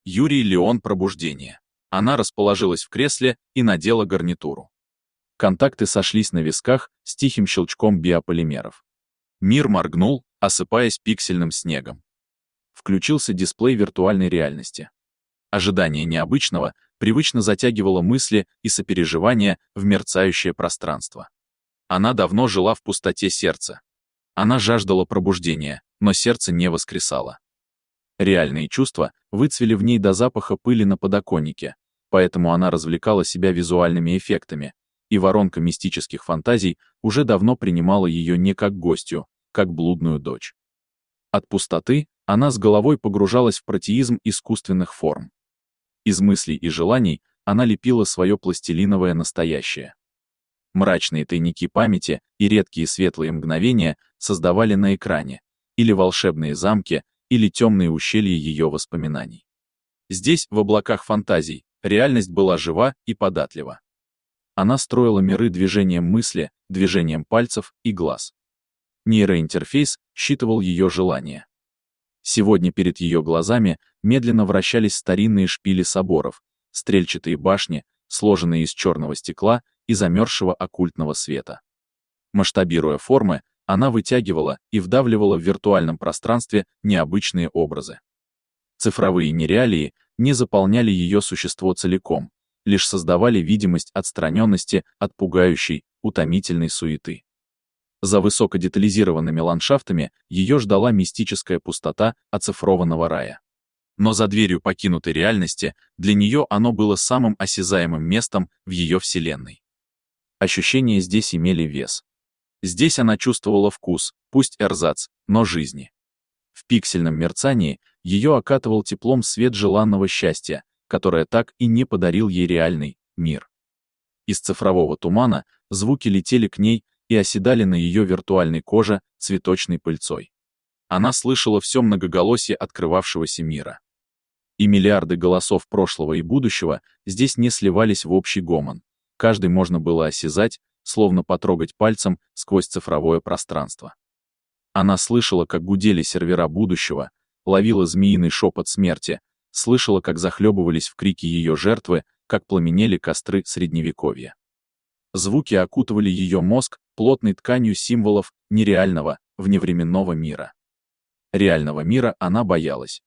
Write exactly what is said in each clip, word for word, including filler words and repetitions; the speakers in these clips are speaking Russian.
Юрий Леон пробуждение. Она расположилась в кресле и надела гарнитуру. Контакты сошлись на висках с тихим щелчком биополимеров. Мир моргнул, осыпаясь пиксельным снегом. Включился дисплей виртуальной реальности. Ожидание необычного привычно затягивало мысли и сопереживания в мерцающее пространство. Она давно жила в пустоте сердца. Она жаждала пробуждения, но сердце не воскресало. Реальные чувства выцвели в ней до запаха пыли на подоконнике, поэтому она развлекала себя визуальными эффектами, и воронка мистических фантазий уже давно принимала ее не как гостью, как блудную дочь. От пустоты она с головой погружалась в протеизм искусственных форм. Из мыслей и желаний она лепила свое пластилиновое настоящее. Мрачные тайники памяти и редкие светлые мгновения создавали на экране, или волшебные замки, или темные ущелья ее воспоминаний. Здесь, в облаках фантазий, реальность была жива и податлива. Она строила миры движением мысли, движением пальцев и глаз. Нейроинтерфейс считывал ее желания. Сегодня перед ее глазами медленно вращались старинные шпили соборов, стрельчатые башни, сложенные из черного стекла и замерзшего оккультного света. Масштабируя формы, она вытягивала и вдавливала в виртуальном пространстве необычные образы. Цифровые нереалии не заполняли ее существо целиком, лишь создавали видимость отстраненности от пугающей, утомительной суеты. За высокодетализированными ландшафтами ее ждала мистическая пустота оцифрованного рая. Но за дверью покинутой реальности для нее оно было самым осязаемым местом в ее вселенной. Ощущения здесь имели вес. Здесь она чувствовала вкус, пусть эрзац, но жизни. В пиксельном мерцании ее окатывал теплом свет желанного счастья, которое так и не подарил ей реальный мир. Из цифрового тумана звуки летели к ней и оседали на ее виртуальной коже цветочной пыльцой. Она слышала все многоголосие открывавшегося мира. И миллиарды голосов прошлого и будущего здесь не сливались в общий гомон. Каждый можно было осязать, словно потрогать пальцем сквозь цифровое пространство. Она слышала, как гудели сервера будущего, ловила змеиный шепот смерти, слышала, как захлебывались в крике ее жертвы, как пламенели костры средневековья. Звуки окутывали ее мозг плотной тканью символов нереального, вневременного мира. Реального мира она боялась.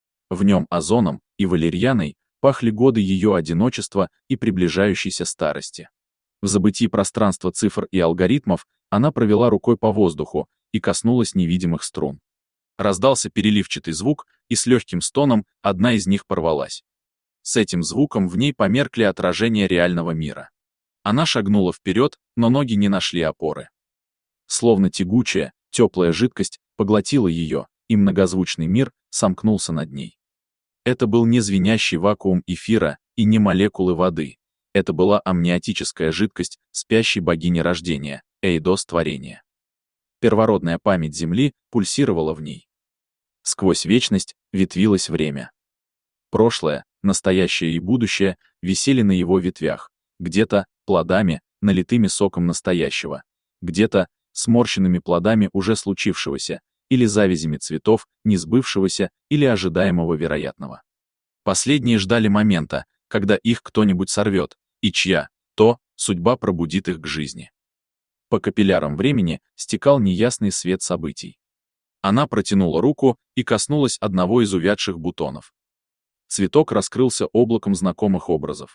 В нем озоном и валерьяной пахли годы ее одиночества и приближающейся старости. В забытии пространства цифр и алгоритмов она провела рукой по воздуху и коснулась невидимых струн. Раздался переливчатый звук, и с легким стоном одна из них порвалась. С этим звуком в ней померкли отражения реального мира. Она шагнула вперед, но ноги не нашли опоры. Словно тягучая, теплая жидкость поглотила ее, и многозвучный мир сомкнулся над ней. Это был не звенящий вакуум эфира и не молекулы воды. Это была амниотическая жидкость спящей богини рождения, эйдос творения. Первородная память Земли пульсировала в ней. Сквозь вечность ветвилось время. Прошлое, настоящее и будущее висели на его ветвях, где-то плодами, налитыми соком настоящего, где-то сморщенными плодами уже случившегося, или завязями цветов, несбывшегося или ожидаемого вероятного. Последние ждали момента, когда их кто-нибудь сорвет, и чья, то, судьба пробудит их к жизни. По капиллярам времени стекал неясный свет событий. Она протянула руку и коснулась одного из увядших бутонов. Цветок раскрылся облаком знакомых образов.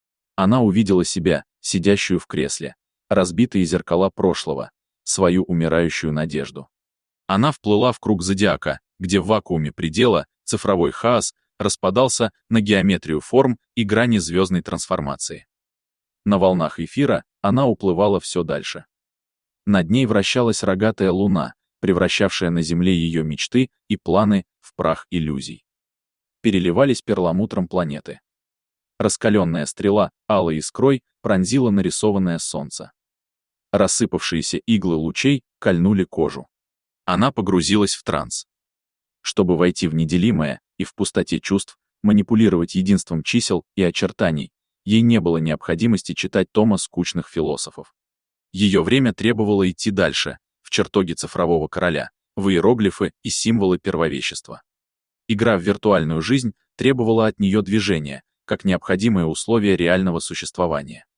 Она увидела себя, сидящую в кресле, разбитые зеркала прошлого, свою умирающую надежду. Она вплыла в круг зодиака, где в вакууме предела цифровой хаос распадался на геометрию форм и грани звездной трансформации. На волнах эфира она уплывала все дальше. Над ней вращалась рогатая луна, превращавшая на Земле ее мечты и планы в прах иллюзий. Переливались перламутром планеты. Раскаленная стрела алой искрой пронзила нарисованное солнце. Рассыпавшиеся иглы лучей кольнули кожу. Она погрузилась в транс. Чтобы войти в неделимое и в пустоте чувств, манипулировать единством чисел и очертаний, ей не было необходимости читать тома скучных философов. Ее время требовало идти дальше, в чертоги цифрового короля, в иероглифы и символы первовещества. Игра в виртуальную жизнь требовала от нее движения, как необходимое условие реального существования.